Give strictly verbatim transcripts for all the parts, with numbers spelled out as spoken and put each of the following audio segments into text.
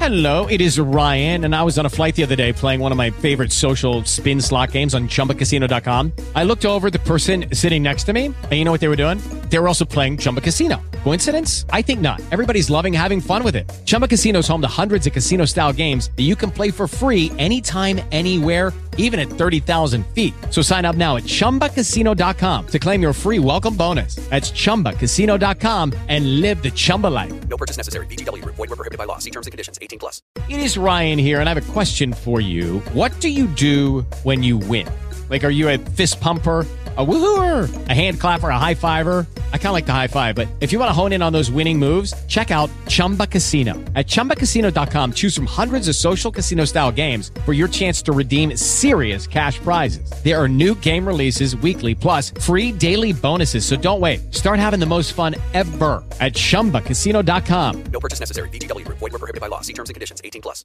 Hello, it is Ryan, and I was on a flight the other day playing one of my favorite social spin slot games on Chumba Casino dot com. I looked over at the person sitting next to me, and you know what they were doing? They were also playing Chumba Casino. Coincidence? I think not. Everybody's loving having fun with it. Chumba Casino is home to hundreds of casino-style games that you can play for free anytime, anywhere, even at thirty thousand feet. So sign up now at Chumba Casino dot com to claim your free welcome bonus. That's Chumba Casino dot com and live the Chumba life. No purchase necessary. V G W. Void where prohibited by law. See terms and conditions. eighteen plus. It is Ryan here, and I have a question for you. What do you do when you win? Like, are you a fist pumper, a woohooer, a hand clapper, a high fiver? I kind of like the high five, but if you want to hone in on those winning moves, check out Chumba Casino. At Chumba Casino dot com, choose from hundreds of social casino-style games for your chance to redeem serious cash prizes. There are new game releases weekly, plus free daily bonuses, so don't wait. Start having the most fun ever at Chumba Casino dot com. No purchase necessary. V G W. Void where prohibited by law. See terms and conditions. eighteen plus.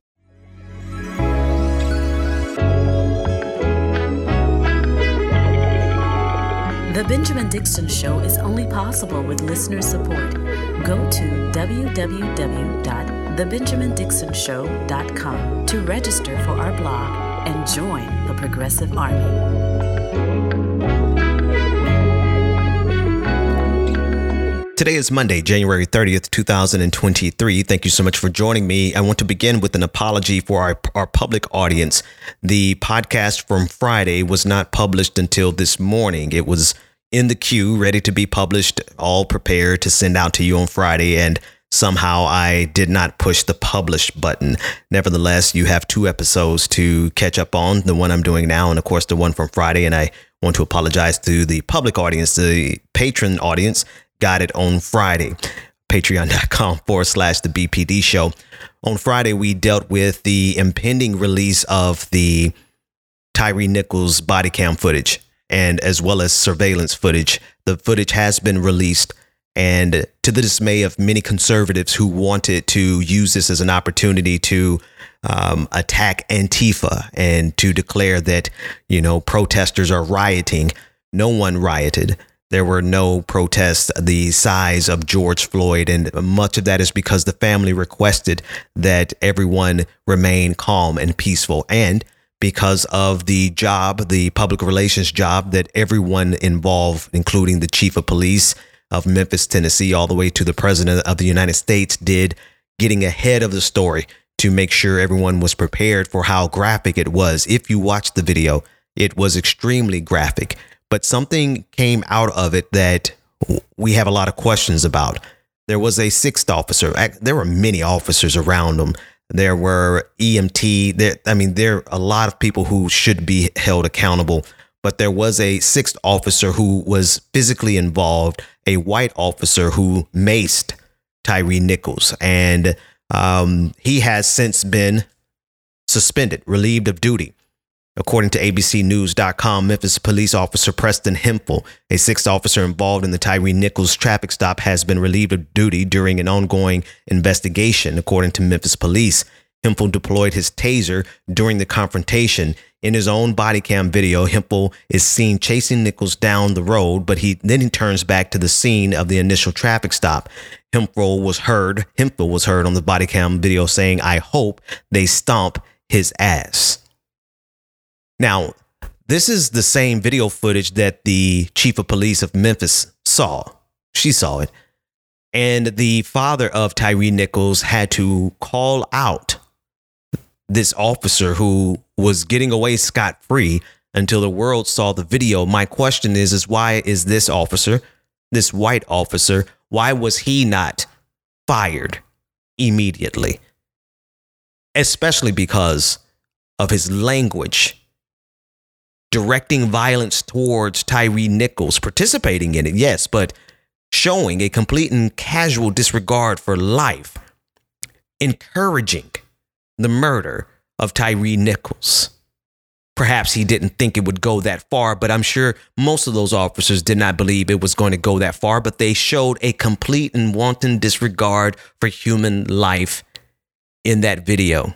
The Benjamin Dixon Show is only possible with listener support. Go to w w w dot the benjamin dixon show dot com to register for our blog and join the Progressive Army. Today is Monday, January thirtieth, two thousand twenty-three. Thank you so much for joining me. I want to begin with an apology for our, our public audience. The podcast from Friday was not published until this morning. It was in the queue, ready to be published, all prepared to send out to you on Friday, and somehow I did not push the publish button. Nevertheless, you have two episodes to catch up on, the one I'm doing now and, of course, the one from Friday. And I want to apologize to the public audience, the patron audience. Got it on Friday. Patreon.com forward slash the B P D show. On Friday, we dealt with the impending release of the Tyre Nichols body cam footage and as well as surveillance footage. The footage has been released, and to the dismay of many conservatives who wanted to use this as an opportunity to um, attack Antifa and to declare that, you know, protesters are rioting. No one rioted. There were no protests the size of George Floyd, and much of that is because the family requested that everyone remain calm and peaceful, and because of the job, the public relations job that everyone involved, including the chief of police of Memphis, Tennessee, all the way to the president of the United States, did, getting ahead of the story to make sure everyone was prepared for how graphic it was. If you watch the video, it was extremely graphic. But something came out of it that we have a lot of questions about. There was a sixth officer. There were many officers around him. There were E M T. There, I mean, there are a lot of people who should be held accountable. But there was a sixth officer who was physically involved, a white officer who maced Tyre Nichols. And um, he has since been suspended, relieved of duty. According to A B C News dot com, Memphis police officer Preston Hemphill, a sixth officer involved in the Tyre Nichols traffic stop, has been relieved of duty during an ongoing investigation. According to Memphis police, Hemphill deployed his taser during the confrontation. In his own body cam video, Hemphill is seen chasing Nichols down the road, but he then he turns back to the scene of the initial traffic stop. Hemphill was heard, Hemphill was heard on the body cam video saying, "I hope they stomp his ass." Now, this is the same video footage that the chief of police of Memphis saw. She saw it. And the father of Tyre Nichols had to call out this officer who was getting away scot-free until the world saw the video. My question is, is why is this officer, this white officer, why was he not fired immediately? Especially because of his language. Directing violence towards Tyre Nichols, participating in it, yes, but showing a complete and casual disregard for life, encouraging the murder of Tyre Nichols. Perhaps he didn't think it would go that far, but I'm sure most of those officers did not believe it was going to go that far, but they showed a complete and wanton disregard for human life in that video.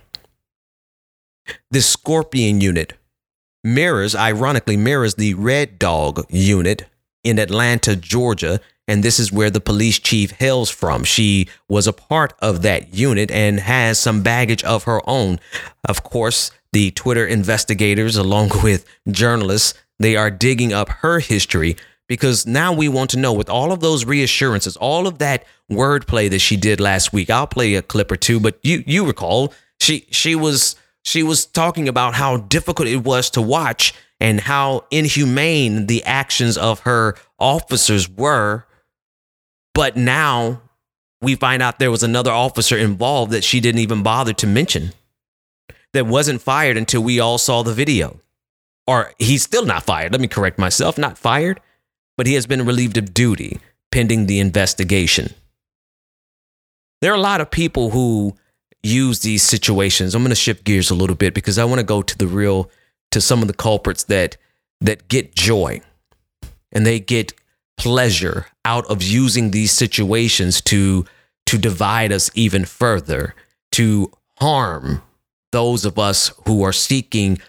This Scorpion unit mirrors, ironically mirrors the Red Dog unit in Atlanta, Georgia, And this is where the police chief hails from. She was a part of that unit and has some baggage of her own. Of course, the Twitter investigators, along with journalists, they are digging up her history because now we want to know, with all of those reassurances, all of that wordplay that she did last week. I'll play a clip or two, but you you recall she she was she was talking about how difficult it was to watch and how inhumane the actions of her officers were. But now we find out there was another officer involved that she didn't even bother to mention, that wasn't fired until we all saw the video. Or he's still not fired. Let me correct myself. Not fired, but he has been relieved of duty pending the investigation. There are a lot of people who use these situations. I'm going to shift gears a little bit because I want to go to the real, to some of the culprits that that get joy and they get pleasure out of using these situations to to divide us even further, to harm those of us who are seeking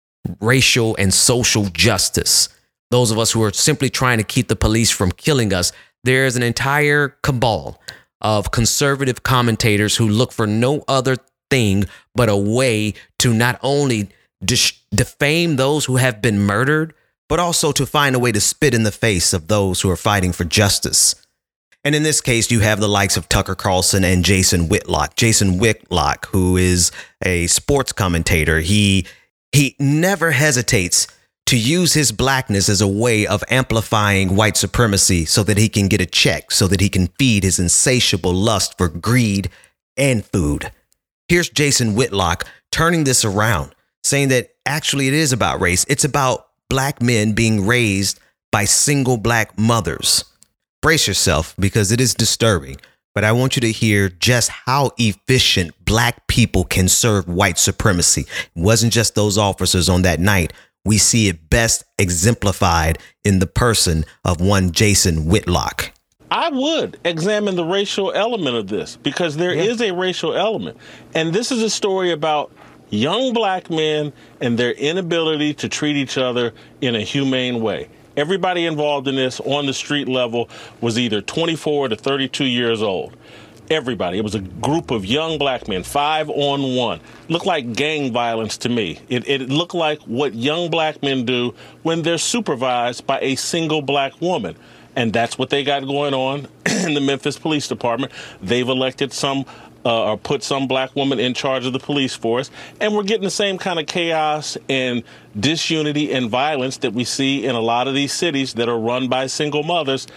racial and social justice, those of us who are simply trying to keep the police from killing us. There's an entire cabal of conservative commentators who look for no other thing but a way to not only dis- defame those who have been murdered, but also to find a way to spit in the face of those who are fighting for justice. And in this case, you have the likes of Tucker Carlson and Jason Whitlock. Jason Whitlock, who is a sports commentator, he he never hesitates to use his blackness as a way of amplifying white supremacy so that he can get a check, so that he can feed his insatiable lust for greed and food. Here's Jason Whitlock turning this around, saying that actually it is about race. It's about black men being raised by single black mothers. Brace yourself, because it is disturbing, but I want you to hear just how efficient black people can serve white supremacy. It wasn't just those officers on that night. We see it best exemplified in the person of one Jason Whitlock. I would examine the racial element of this, because there yeah. is a racial element. And this is a story about young black men and their inability to treat each other in a humane way. Everybody involved in this on the street level was either twenty-four to thirty-two years old. Everybody. It was a group of young black men, five on one. Looked like gang violence to me. It, it looked like what young black men do when they're supervised by a single black woman. And that's what they got going on in the Memphis Police Department. They've elected some uh, or put some black woman in charge of the police force. And we're getting the same kind of chaos and disunity and violence that we see in a lot of these cities that are run by single mothers.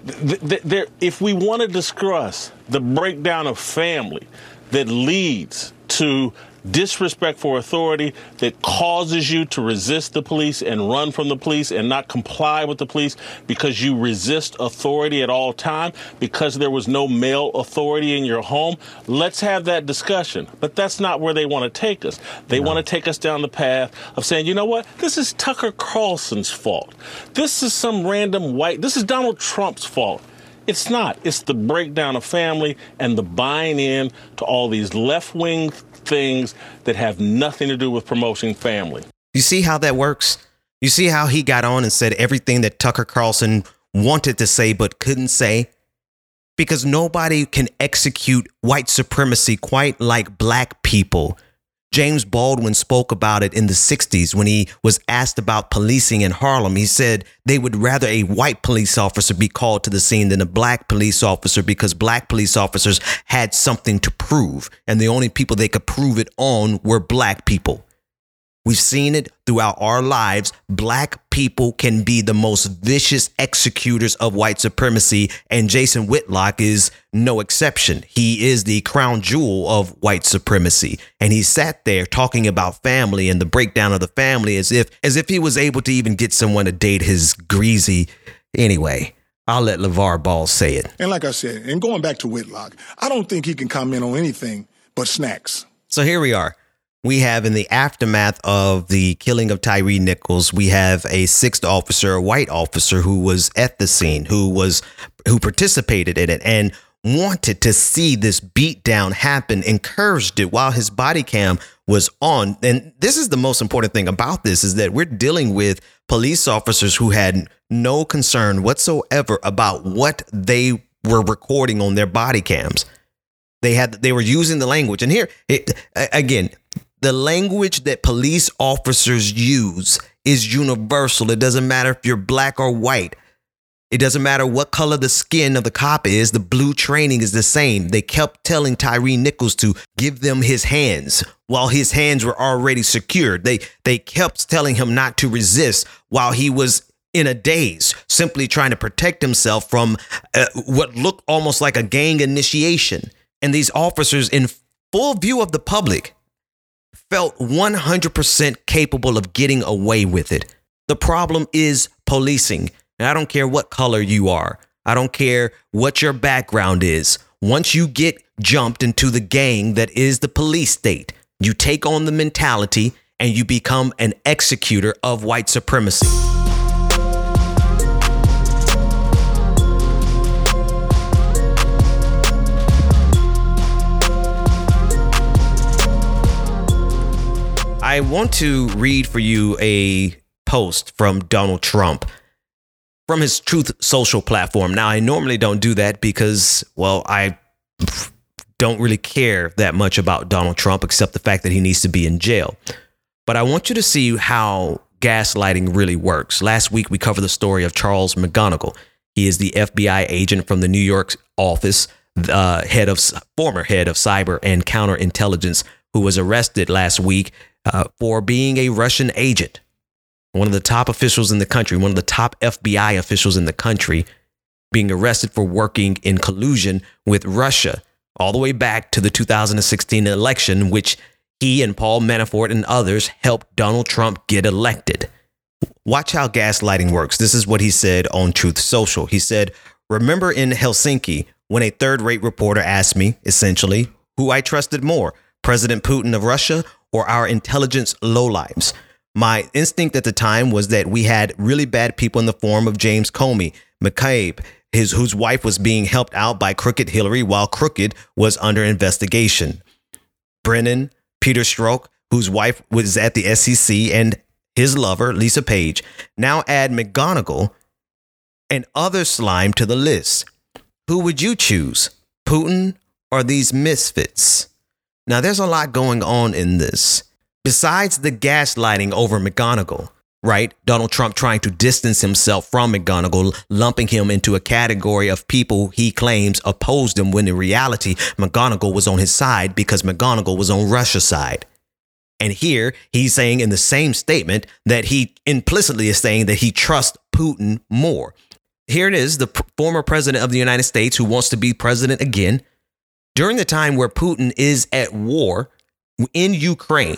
There, if we want to discuss the breakdown of family that leads to disrespect for authority, that causes you to resist the police and run from the police and not comply with the police because you resist authority at all time, because there was no male authority in your home, let's have that discussion. But that's not where they want to take us. They no. want to take us down the path of saying, you know what, this is Tucker Carlson's fault. This is some random white, this is Donald Trump's fault. It's not. It's the breakdown of family and the buying in to all these left-wing things that have nothing to do with promoting family. You see how that works? You see how he got on and said everything that Tucker Carlson wanted to say but couldn't say? Because nobody can execute white supremacy quite like black people. James Baldwin spoke about it in the sixties when he was asked about policing in Harlem. He said they would rather a white police officer be called to the scene than a black police officer, because black police officers had something to prove, and the only people they could prove it on were black people. We've seen it throughout our lives. Black people can be the most vicious executors of white supremacy, and Jason Whitlock is no exception. He is the crown jewel of white supremacy, and he sat there talking about family and the breakdown of the family as if as if he was able to even get someone to date his greasy. Anyway, I'll let LeVar Ball say it. And like I said, and going back to Whitlock, I don't think he can comment on anything but snacks. So here we are. We have, in the aftermath of the killing of Tyre Nichols, we have a sixth officer, a white officer, who was at the scene, who was who participated in it and wanted to see this beatdown happen, encouraged it while his body cam was on. And this is the most important thing about this, is that we're dealing with police officers who had no concern whatsoever about what they were recording on their body cams. They had they were using the language. And here, it, again, the language that police officers use is universal. It doesn't matter if you're black or white. It doesn't matter what color the skin of the cop is. The blue training is the same. They kept telling Tyree Nichols to give them his hands while his hands were already secured. They they kept telling him not to resist while he was in a daze, simply trying to protect himself from uh, what looked almost like a gang initiation. And these officers, in full view of the public, felt one hundred percent capable of getting away with it. The problem is policing. And I don't care what color you are. I don't care what your background is. Once you get jumped into the gang that is the police state, you take on the mentality and you become an executor of white supremacy. I want to read for you a post from Donald Trump from his Truth Social platform. Now, I normally don't do that because, well, I don't really care that much about Donald Trump, except the fact that he needs to be in jail. But I want you to see how gaslighting really works. Last week, we covered the story of Charles McGonigal. He is the F B I agent from the New York office, uh, head of former head of cyber and counterintelligence, who was arrested last week uh, for being a Russian agent. One of the top officials in the country, one of the top F B I officials in the country, being arrested for working in collusion with Russia all the way back to the two thousand sixteen election, which he and Paul Manafort and others helped Donald Trump get elected. Watch how gaslighting works. This is what he said on Truth Social. He said, "Remember in Helsinki when a third-rate reporter asked me, essentially, who I trusted more, President Putin of Russia or our intelligence lowlives? My instinct at the time was that we had really bad people in the form of James Comey, McCabe, his whose wife was being helped out by Crooked Hillary while Crooked was under investigation. Brennan, Peter Strzok, whose wife was at the S E C, and his lover, Lisa Page. Now add McGonigal and other slime to the list. Who would you choose, Putin or these misfits?" Now, there's a lot going on in this. Besides the gaslighting over McGonigal, right? Donald Trump trying to distance himself from McGonigal, lumping him into a category of people he claims opposed him, when in reality, McGonigal was on his side because McGonigal was on Russia's side. And here he's saying in the same statement that he implicitly is saying that he trusts Putin more. Here it is, the p- former president of the United States who wants to be president again during the time where Putin is at war in Ukraine,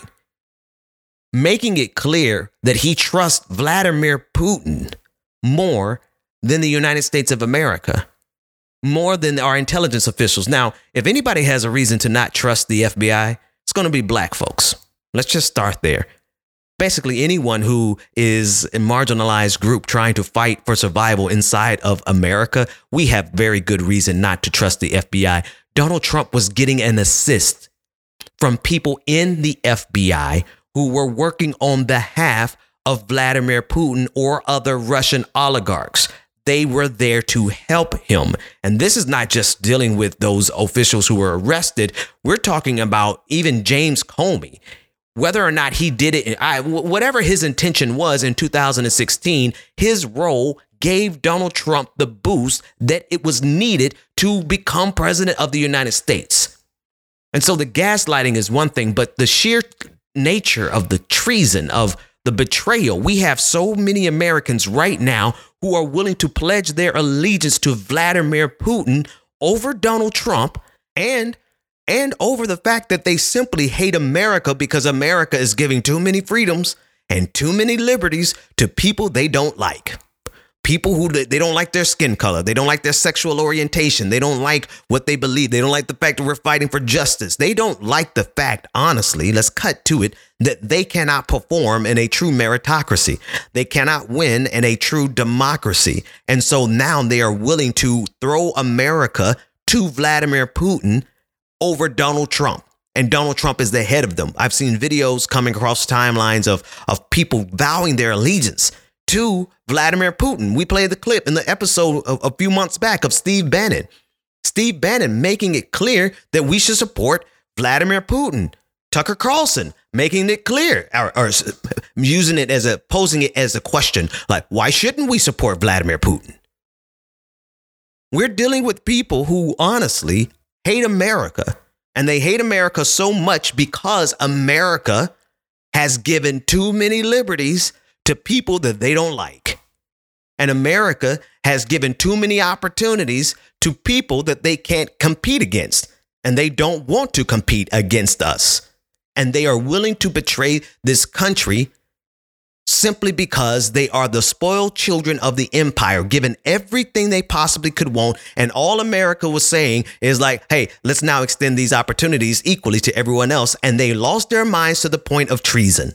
making it clear that he trusts Vladimir Putin more than the United States of America, more than our intelligence officials. Now, if anybody has a reason to not trust the F B I, it's going to be black folks. Let's just start there. Basically, anyone who is a marginalized group trying to fight for survival inside of America, we have very good reason not to trust the F B I. Donald Trump was getting an assist from people in the F B I who were working on behalf of Vladimir Putin or other Russian oligarchs. They were there to help him. And this is not just dealing with those officials who were arrested. We're talking about even James Comey. Whether or not he did it, I, whatever his intention was in two thousand sixteen, his role gave Donald Trump the boost that it was needed to become president of the United States. And so the gaslighting is one thing, but the sheer nature of the treason, of the betrayal. We have so many Americans right now who are willing to pledge their allegiance to Vladimir Putin over Donald Trump and and over the fact that they simply hate America because America is giving too many freedoms and too many liberties to people they don't like. People who they don't like their skin color. They don't like their sexual orientation. They don't like what they believe. They don't like the fact that we're fighting for justice. They don't like the fact, honestly, let's cut to it, that they cannot perform in a true meritocracy. They cannot win in a true democracy. And so now they are willing to throw America to Vladimir Putin over Donald Trump. And Donald Trump is the head of them. I've seen videos coming across timelines of, of people vowing their allegiance to Vladimir Putin. We played the clip in the episode of, a few months back of Steve Bannon. Steve Bannon making it clear that we should support Vladimir Putin. Tucker Carlson making it clear, or, or using it as a, posing it as a question, like, why shouldn't we support Vladimir Putin? We're dealing with people who honestly hate America, and they hate America so much because America has given too many liberties to people that they don't like. And America has given too many opportunities to people that they can't compete against, and they don't want to compete against us. And they are willing to betray this country simply because they are the spoiled children of the empire, given everything they possibly could want. And all America was saying is like, hey, let's now extend these opportunities equally to everyone else. And they lost their minds to the point of treason.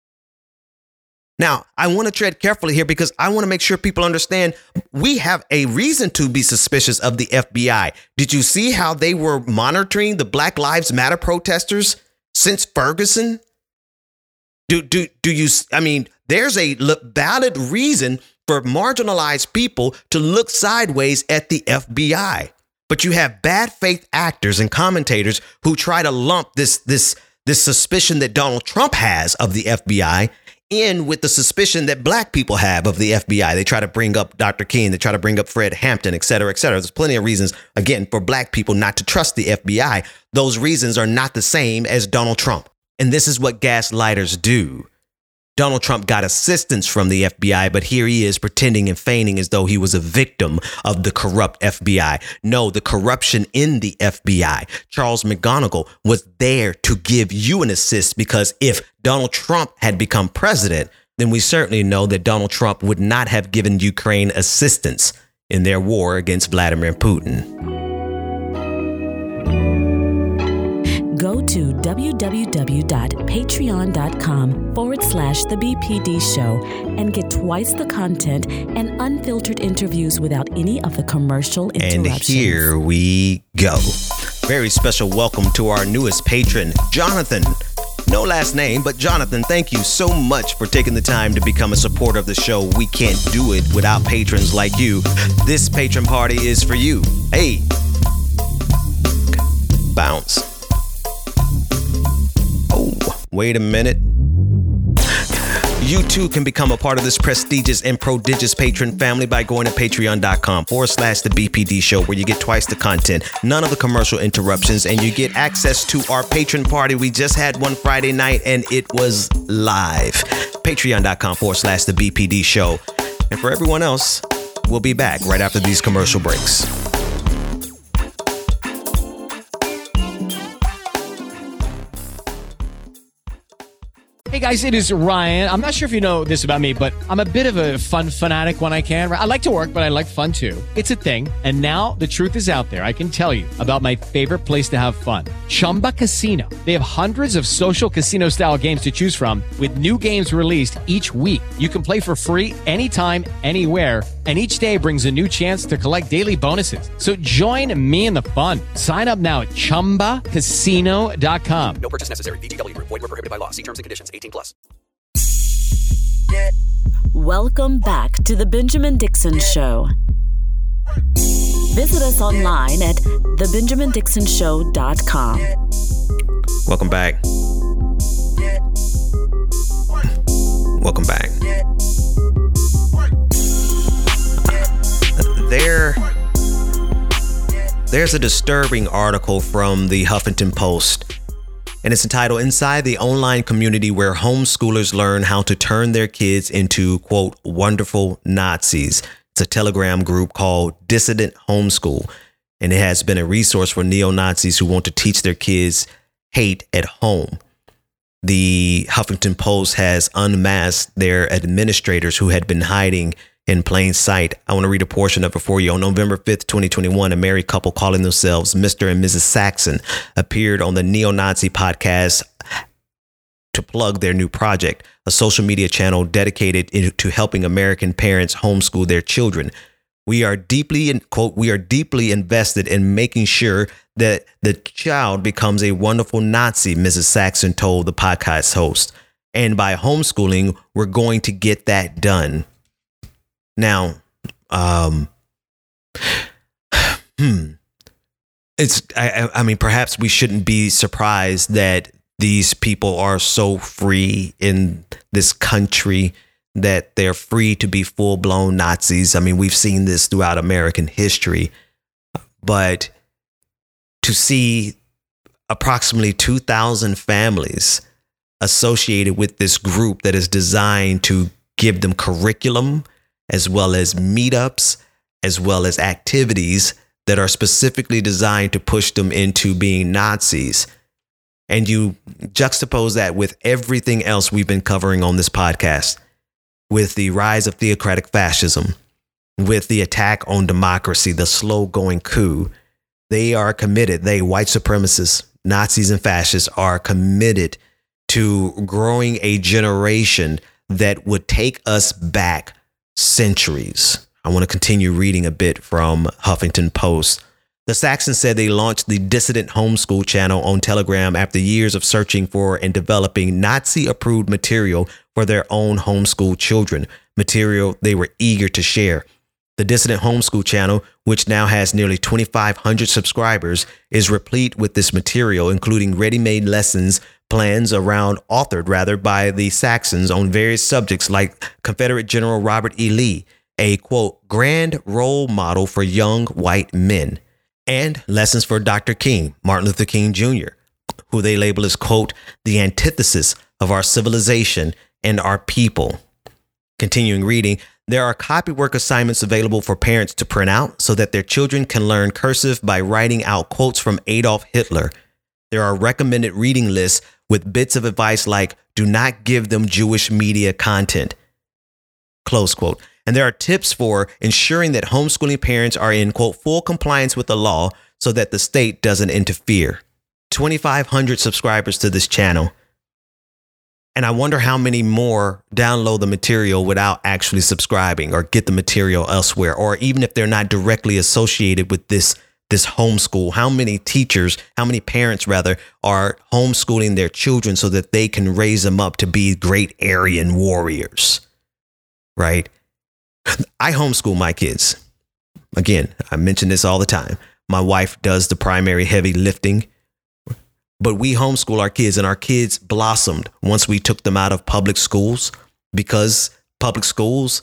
Now, I want to tread carefully here because I want to make sure people understand we have a reason to be suspicious of the F B I. Did you see how they were monitoring the Black Lives Matter protesters since Ferguson? Do, do, do you, I mean, there's a valid reason for marginalized people to look sideways at the F B I. But you have bad faith actors and commentators who try to lump this, this, this suspicion that Donald Trump has of the F B I in with the suspicion that black people have of the F B I. They try to bring up Doctor King. They try to bring up Fred Hampton, et cetera, et cetera. There's plenty of reasons, again, for black people not to trust the F B I. Those reasons are not the same as Donald Trump. And this is what gaslighters do. Donald Trump got assistance from the F B I, but here he is pretending and feigning as though he was a victim of the corrupt F B I. No, the corruption in the F B I. Charles McGonigal was there to give you an assist, because if Donald Trump had become president, then we certainly know that Donald Trump would not have given Ukraine assistance in their war against Vladimir Putin. Go to www.patreon.com forward slash the BPD show and get twice the content and unfiltered interviews without any of the commercial interruptions. And here we go. Very special welcome to our newest patron, Jonathan. No last name, but Jonathan, thank you so much for taking the time to become a supporter of the show. We can't do it without patrons like you. This patron party is for you. Hey. Bounce. Oh, wait a minute. You too can become a part of this prestigious and prodigious patron family by going to patreon.com forward slash the BPD show, where you get twice the content, none of the commercial interruptions, and you get access to our patron party. We just had one Friday night and it was live. Patreon.com forward slash the BPD show. And for everyone else, we'll be back right after these commercial breaks. Hey guys, it is Ryan. I'm not sure if you know this about me, but I'm a bit of a fun fanatic when I can. I like to work, but I like fun too. It's a thing. And now the truth is out there. I can tell you about my favorite place to have fun. Chumba Casino. They have hundreds of social casino style games to choose from, with new games released each week. You can play for free anytime, anywhere. And each day brings a new chance to collect daily bonuses. So join me in the fun. Sign up now at chumba casino dot com. No purchase necessary. V G W Group. Void where prohibited by law. See terms and conditions. eighteen plus. Welcome back to The Benjamin Dixon Show. Visit us online at the benjamin dixon show dot com. Welcome back. Welcome back. There, there's a disturbing article from the Huffington Post, and it's entitled "Inside the Online Community Where Homeschoolers Learn How to Turn Their Kids into, quote, wonderful Nazis." It's a Telegram group called Dissident Homeschool, and it has been a resource for neo-Nazis who want to teach their kids hate at home. The Huffington Post has unmasked their administrators who had been hiding in plain sight. I want to read a portion of it for you. On November fifth, twenty twenty-one, a married couple calling themselves Mister and Missus Saxon appeared on the Neo-Nazi podcast to plug their new project, a social media channel dedicated to helping American parents homeschool their children. We are deeply, in quote, we are deeply invested in making sure that the child becomes a wonderful Nazi, Missus Saxon told the podcast host. And by homeschooling, we're going to get that done. Now, um, hmm, it's, I, I mean, perhaps we shouldn't be surprised that these people are so free in this country that they're free to be full blown Nazis. I mean, we've seen this throughout American history, but to see approximately two thousand families associated with this group that is designed to give them curriculum as well as meetups, as well as activities that are specifically designed to push them into being Nazis. And you juxtapose that with everything else we've been covering on this podcast, with the rise of theocratic fascism, with the attack on democracy, the slow going coup. They are committed. They, white supremacists, Nazis and fascists, are committed to growing a generation that would take us back centuries. I want to continue reading a bit from Huffington Post. The Saxons said they launched the Dissident Homeschool channel on Telegram after years of searching for and developing Nazi-approved material for their own homeschool children, material they were eager to share. The Dissident Homeschool channel, which now has nearly twenty-five hundred subscribers, is replete with this material, including ready-made lessons plans around authored rather by the Saxons on various subjects like Confederate General Robert E. Lee, a quote, grand role model for young white men, and lessons for Doctor King, Martin Luther King Junior, who they label as, quote, the antithesis of our civilization and our people. Continuing reading, there are copywork assignments available for parents to print out so that their children can learn cursive by writing out quotes from Adolf Hitler. There are recommended reading lists with bits of advice like, do not give them Jewish media content, close quote. And there are tips for ensuring that homeschooling parents are in, quote, full compliance with the law so that the state doesn't interfere. twenty-five hundred subscribers to this channel. And I wonder how many more download the material without actually subscribing or get the material elsewhere, or even if they're not directly associated with this, this homeschool, how many teachers, how many parents rather, are homeschooling their children so that they can raise them up to be great Aryan warriors, right? I homeschool my kids. Again, I mention this all the time. My wife does the primary heavy lifting, but we homeschool our kids, and our kids blossomed once we took them out of public schools, because public schools,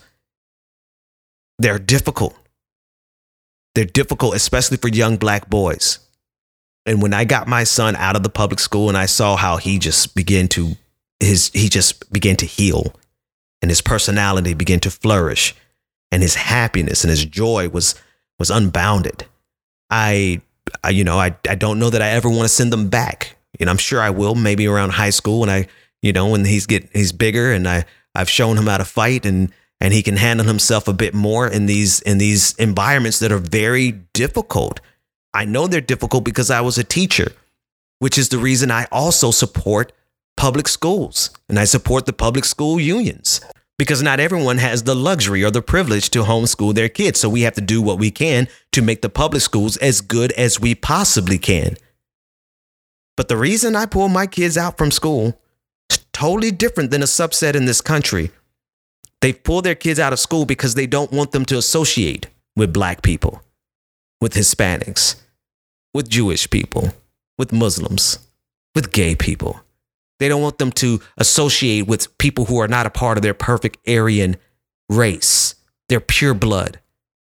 they're difficult. They're difficult, especially for young black boys. And when I got my son out of the public school and I saw how he just began to, his, he just began to heal, and his personality began to flourish, and his happiness and his joy was was unbounded. I, I you know, I, I don't know that I ever want to send them back. And I'm sure I will, maybe around high school when I, you know, when he's get he's bigger and I I've shown him how to fight, and and he can handle himself a bit more in these in these environments that are very difficult. I know they're difficult because I was a teacher, which is the reason I also support public schools, and I support the public school unions. Because not everyone has the luxury or the privilege to homeschool their kids. So we have to do what we can to make the public schools as good as we possibly can. But the reason I pull my kids out from school is totally different than a subset in this country. They pull their kids out of school because they don't want them to associate with black people, with Hispanics, with Jewish people, with Muslims, with gay people. They don't want them to associate with people who are not a part of their perfect Aryan race, their pure blood.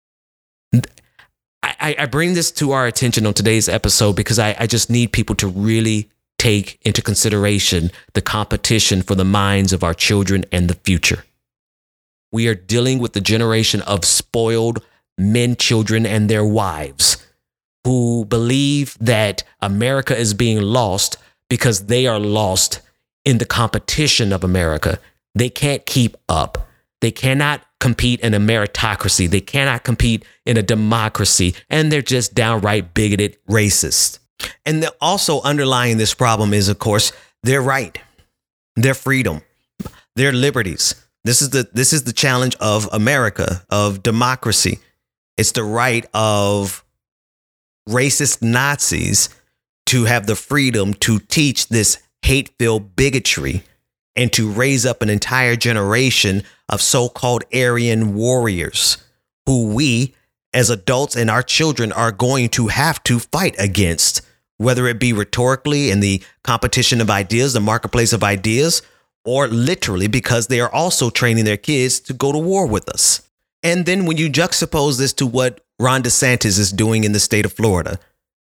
I, I bring this to our attention on today's episode because I, I just need people to really take into consideration the competition for the minds of our children and the future. We are dealing with the generation of spoiled men, children, and their wives who believe that America is being lost because they are lost in the competition of America. They can't keep up. They cannot compete in a meritocracy. They cannot compete in a democracy. And they're just downright bigoted, racist. And the, also underlying this problem is, of course, their right, their freedom, their liberties. This is the this is the challenge of America, of democracy. It's the right of racist Nazis to have the freedom to teach this hate-filled bigotry and to raise up an entire generation of so-called Aryan warriors who we as adults and our children are going to have to fight against, whether it be rhetorically in the competition of ideas, the marketplace of ideas, or literally because they are also training their kids to go to war with us. And then when you juxtapose this to what Ron DeSantis is doing in the state of Florida,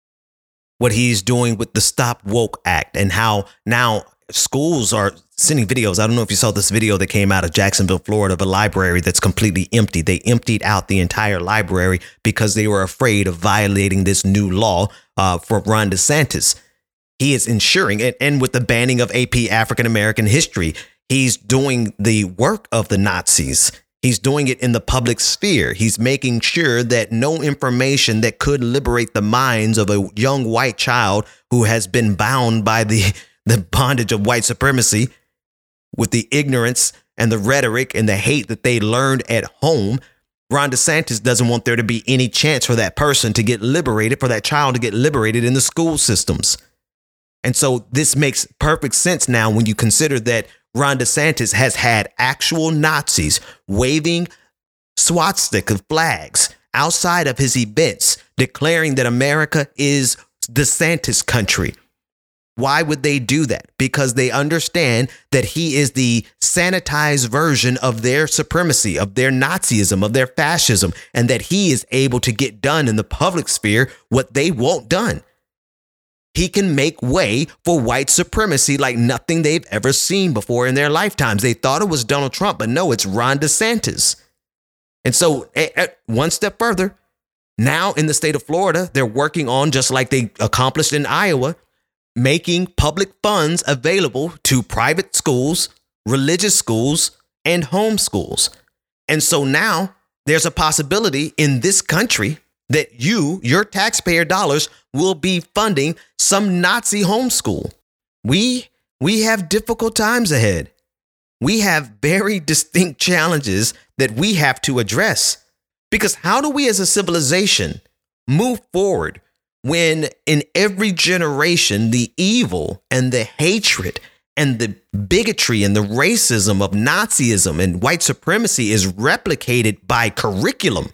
what he's doing with the Stop Woke Act, and how now schools are sending videos. I don't know if you saw this video that came out of Jacksonville, Florida, of a library that's completely empty. They emptied out the entire library because they were afraid of violating this new law uh, for Ron DeSantis. He is ensuring, and, and with the banning of A P African American history, he's doing the work of the Nazis. He's doing it in the public sphere. He's making sure that no information that could liberate the minds of a young white child who has been bound by the, the bondage of white supremacy with the ignorance and the rhetoric and the hate that they learned at home. Ron DeSantis doesn't want there to be any chance for that person to get liberated, for that child to get liberated in the school systems. And so this makes perfect sense now when you consider that Ron DeSantis has had actual Nazis waving swastika flags outside of his events, declaring that America is DeSantis country. Why would they do that? Because they understand that he is the sanitized version of their supremacy, of their Nazism, of their fascism, and that he is able to get done in the public sphere what they want done. He can make way for white supremacy like nothing they've ever seen before in their lifetimes. They thought it was Donald Trump, but no, it's Ron DeSantis. And so one step further, now in the state of Florida, they're working on, just like they accomplished in Iowa, making public funds available to private schools, religious schools, and homeschools. And so now there's a possibility in this country that you, your taxpayer dollars, will be funding some Nazi homeschool. We, we have difficult times ahead. We have very distinct challenges that we have to address. Because how do we as a civilization move forward when in every generation the evil and the hatred and the bigotry and the racism of Nazism and white supremacy is replicated by curriculum?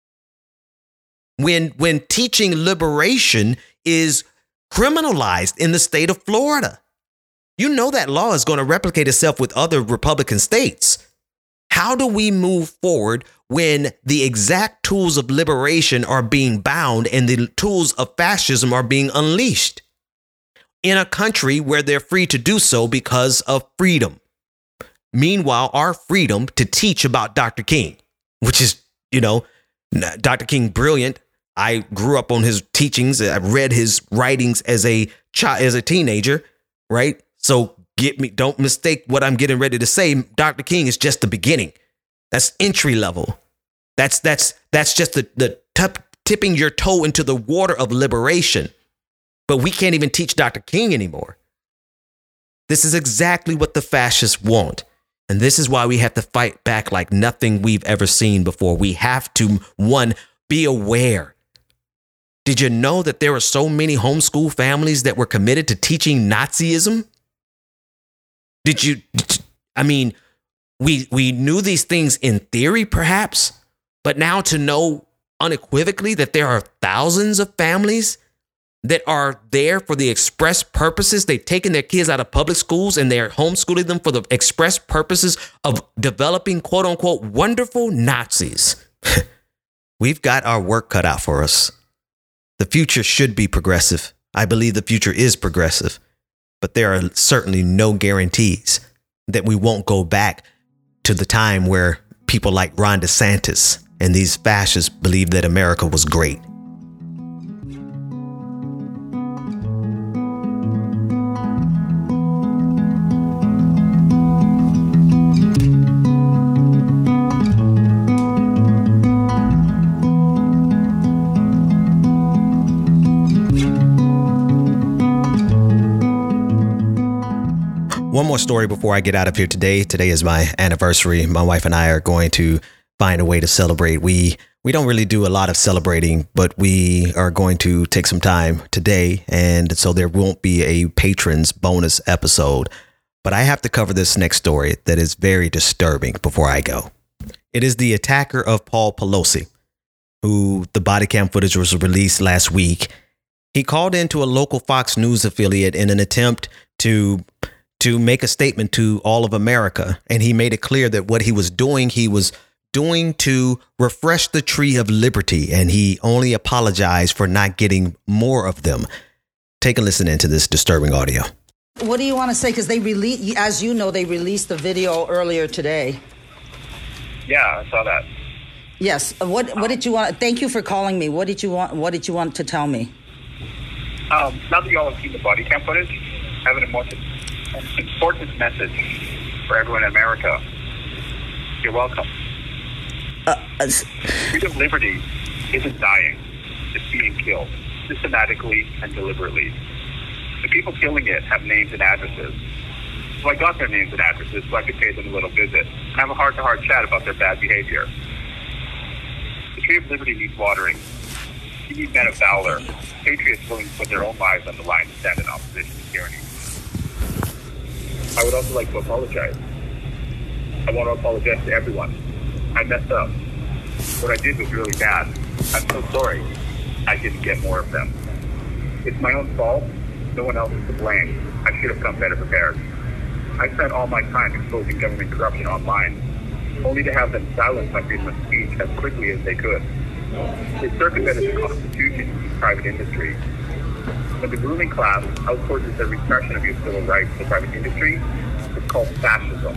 When when teaching liberation is criminalized in the state of Florida. You know that law is going to replicate itself with other Republican states. How do we move forward when the exact tools of liberation are being bound and the tools of fascism are being unleashed in a country where they're free to do so because of freedom? Meanwhile, our freedom to teach about Doctor King, which is, you know, Doctor King, brilliant. I grew up on his teachings. I read his writings as a child, as a teenager, right? So get me, don't mistake what I'm getting ready to say. Doctor King is just the beginning. That's entry level. That's that's that's just the, the t- tipping your toe into the water of liberation. But we can't even teach Doctor King anymore. This is exactly what the fascists want. And this is why we have to fight back like nothing we've ever seen before. We have to, one, be aware. Did you know that there were so many homeschool families that were committed to teaching Nazism? Did you, I mean, we we knew these things in theory, perhaps, but now to know unequivocally that there are thousands of families that are there for the express purposes. They've taken their kids out of public schools and they're homeschooling them for the express purposes of developing, quote unquote, wonderful Nazis. We've got our work cut out for us. The future should be progressive. I believe the future is progressive, but there are certainly no guarantees that we won't go back to the time where people like Ron DeSantis and these fascists believed that America was great. One more story before I get out of here today. Today is my anniversary. My wife and I are going to find a way to celebrate. We we don't really do a lot of celebrating, but we are going to take some time today. And so there won't be a patrons bonus episode. But I have to cover this next story that is very disturbing before I go. It is the attacker of Paul Pelosi, who the body cam footage was released last week. He called into a local Fox News affiliate in an attempt to to make a statement to all of America. And he made it clear that what he was doing, he was doing to refresh the tree of liberty. And he only apologized for not getting more of them. Take a listen into this disturbing audio. What do you want to say? Because they released, as you know, they released the video earlier today. Yeah, I saw that. Yes. What What did you want? Thank you for calling me. What did you want? What did you want to tell me? Um, now that you all have seen the body cam footage, I have an important, an important message for everyone in America. You're welcome. Uh, uh, Freedom of liberty isn't dying; it's being killed systematically and deliberately. The people killing it have names and addresses. So I got their names and addresses so I could pay them a little visit and have a heart-to-heart chat about their bad behavior. The tree of liberty needs watering. You need men of valor, patriots willing to put their own lives on the line to stand in opposition to tyranny. I would also like to apologize. I want to apologize to everyone. I messed up. What I did was really bad. I'm so sorry I didn't get more of them. It's my own fault. No one else is to blame. I should have come better prepared. I spent all my time exposing government corruption online, only to have them silence my freedom of speech as quickly as they could. They circumvented the Constitution to use private industry. When the ruling class outsources the repression of your civil rights to private industry, it's called fascism.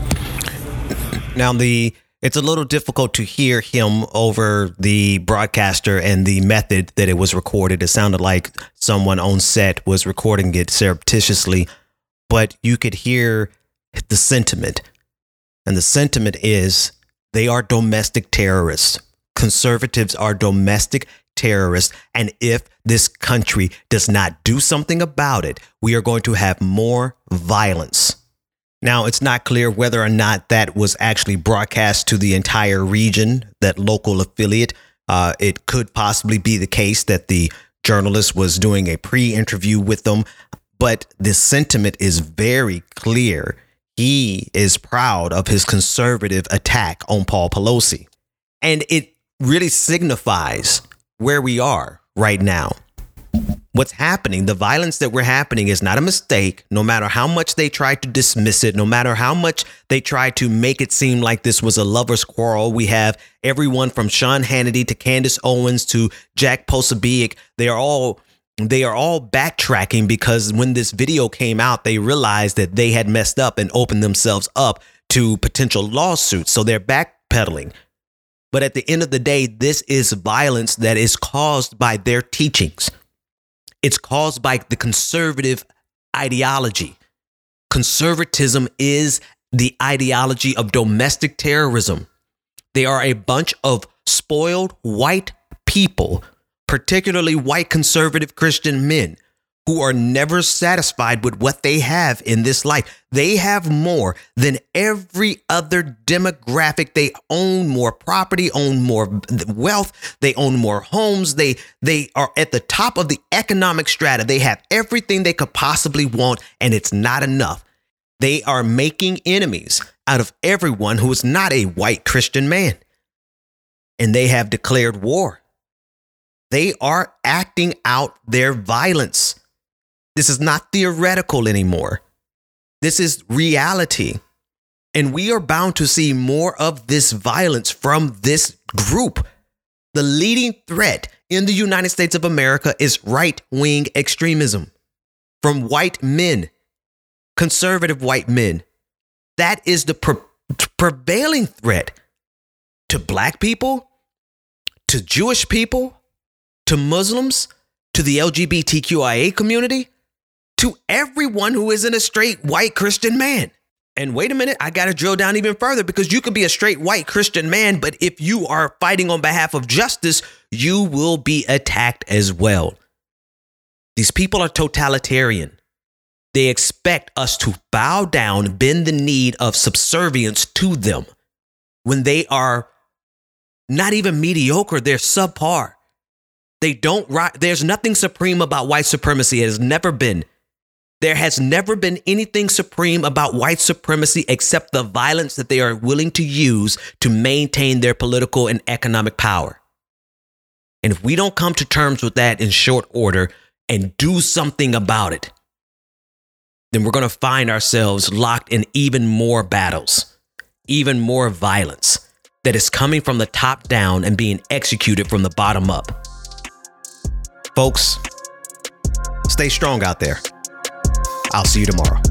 Now, the it's a little difficult to hear him over the broadcaster and the method that it was recorded. It sounded like someone on set was recording it surreptitiously, but you could hear the sentiment. And the sentiment is they are domestic terrorists. Conservatives are domestic terrorists. And if this country does not do something about it, we are going to have more violence. Now, it's not clear whether or not that was actually broadcast to the entire region, that local affiliate. Uh, it could possibly be the case that the journalist was doing a pre-interview with them, but the sentiment is very clear. He is proud of his conservative attack on Paul Pelosi, and it really signifies where we are right now. What's happening, the violence that we're happening is not a mistake, no matter how much they try to dismiss it, no matter how much they try to make it seem like this was a lover's quarrel. We have everyone from Sean Hannity to Candace Owens to Jack Posobiec. They are all they are all backtracking because when this video came out, they realized that they had messed up and opened themselves up to potential lawsuits. So they're backpedaling. But at the end of the day, this is violence that is caused by their teachings. It's caused by the conservative ideology. Conservatism is the ideology of domestic terrorism. They are a bunch of spoiled white people, particularly white conservative Christian men, who are never satisfied with what they have in this life. They have more than every other demographic. They own more property, own more wealth. They own more homes. They they are at the top of the economic strata. They have everything they could possibly want, and it's not enough. They are making enemies out of everyone who is not a white Christian man. And they have declared war. They are acting out their violence. This is not theoretical anymore. This is reality. And we are bound to see more of this violence from this group. The leading threat in the United States of America is right-wing extremism from white men, conservative white men. That is the pre- prevailing threat to black people, to Jewish people, to Muslims, to the L G B T Q I A community, to everyone who isn't a straight white Christian man. And wait a minute, I got to drill down even further, because you could be a straight white Christian man, but if you are fighting on behalf of justice, you will be attacked as well. These people are totalitarian. They expect us to bow down, bend the knee of subservience to them when they are not even mediocre, they're subpar. They don't, there's nothing supreme about white supremacy. It has never been. There has never been anything supreme about white supremacy except the violence that they are willing to use to maintain their political and economic power. And if we don't come to terms with that in short order and do something about it, then we're going to find ourselves locked in even more battles, even more violence that is coming from the top down and being executed from the bottom up. Folks, stay strong out there. I'll see you tomorrow.